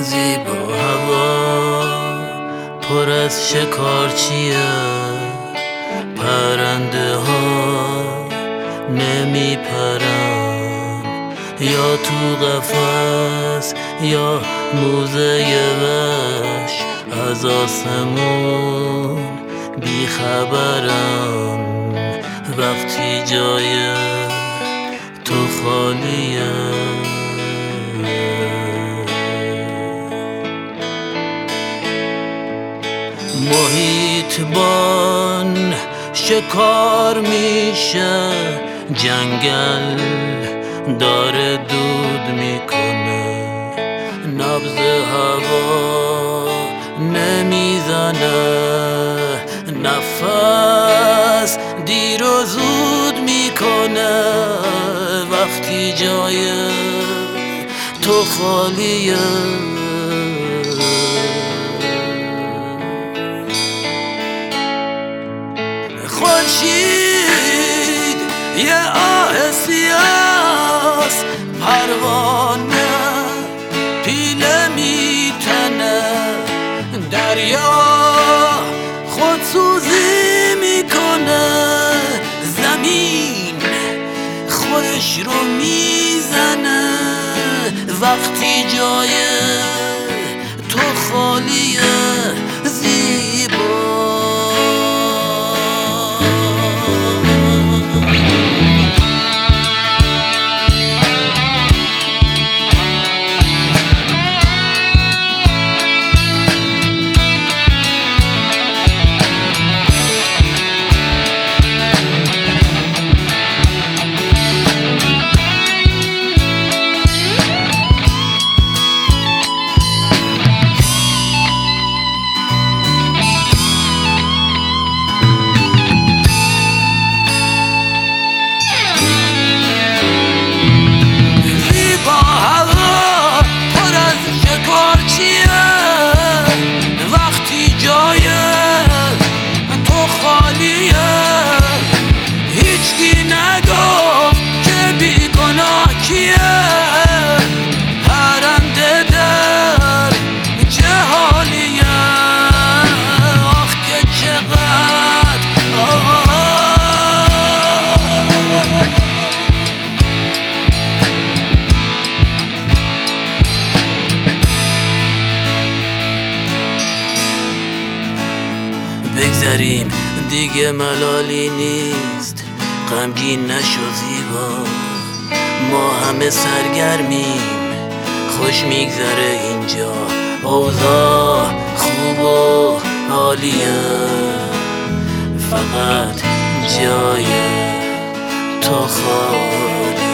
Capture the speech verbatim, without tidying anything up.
زیبا هوا پر از شکارچیه، پرنده ها نمی پرن، یا تو قفس یا موزه وحش، از آسمون بی خبرن وقتی جای تو خالیه. محیطبان شکار میشه، جنگل داره دود میکنه، نبض هوا نمیزنه، نفس دیر و زود میکنه وقتی جای تو خالیه. خورشید یه آه سیاست، پروانه پیله میتنه، دریا خودسوزی میکنه، زمین خودش رو میزنه وقتی جای تو خالیه. زیبا وقتی جای تو خالیه، هیچکی نگفت که بیگناه کیه، پرنده در چه حالیه، آخ که چقدر بگذریم دیگه ملالی نیست، غمگین نشو زیبا، ما همه سرگرمیم، خوش میگذره اینجا، اوضاع خوب و عالیه، فقط جای تو خالی.